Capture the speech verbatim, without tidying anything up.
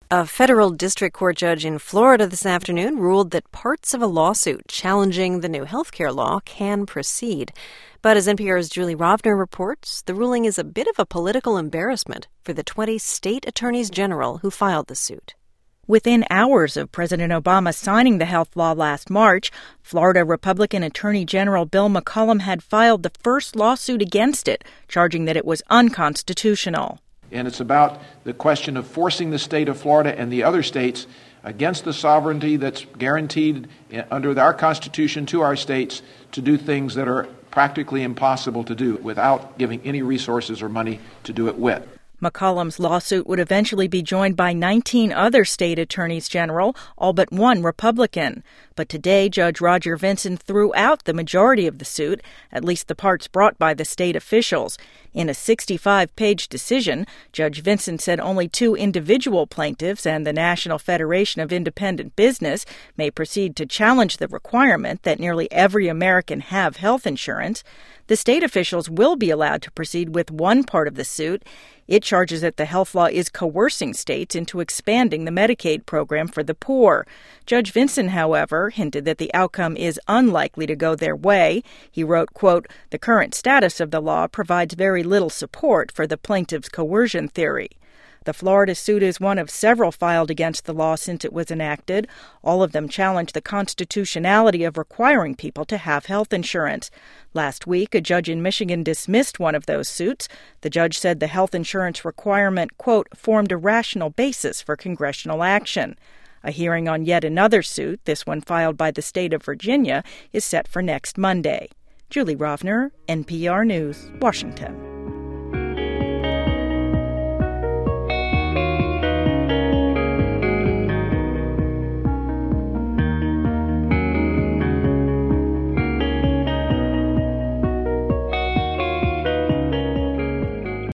A federal district court judge in Florida this afternoon ruled that parts of a lawsuit challenging the new healthcare law can proceed. But as N P R's Julie Rovner reports, the ruling is a bit of a political embarrassment for the twenty state attorneys general who filed the suit. Within hours of President Obama signing the health law last March, Florida Republican Attorney General Bill McCollum had filed the first lawsuit against it, charging that it was unconstitutional. And it's about the question of forcing the state of Florida and the other states against the sovereignty that's guaranteed under our Constitution to our states to do things that are practically impossible to do without giving any resources or money to do it with. McCollum's lawsuit would eventually be joined by nineteen other state attorneys general, all but one Republican. But today, Judge Roger Vinson threw out the majority of the suit, at least the parts brought by the state officials. In a sixty-five page decision, Judge Vinson said only two individual plaintiffs and the National Federation of Independent Business may proceed to challenge the requirement that nearly every American have health insurance. The state officials will be allowed to proceed with one part of the suit. It charges that the health law is coercing states into expanding the Medicaid program for the poor. Judge Vinson, however, hinted that the outcome is unlikely to go their way. He wrote, quote, "The current status of the law provides very little support for the plaintiff's coercion theory." The Florida suit is one of several filed against the law since it was enacted. All of them challenge the constitutionality of requiring people to have health insurance. Last week, a judge in Michigan dismissed one of those suits. The judge said the health insurance requirement, quote, formed a rational basis for congressional action. A hearing on yet another suit, this one filed by the state of Virginia, is set for next Monday. Julie Rovner, N P R News, Washington.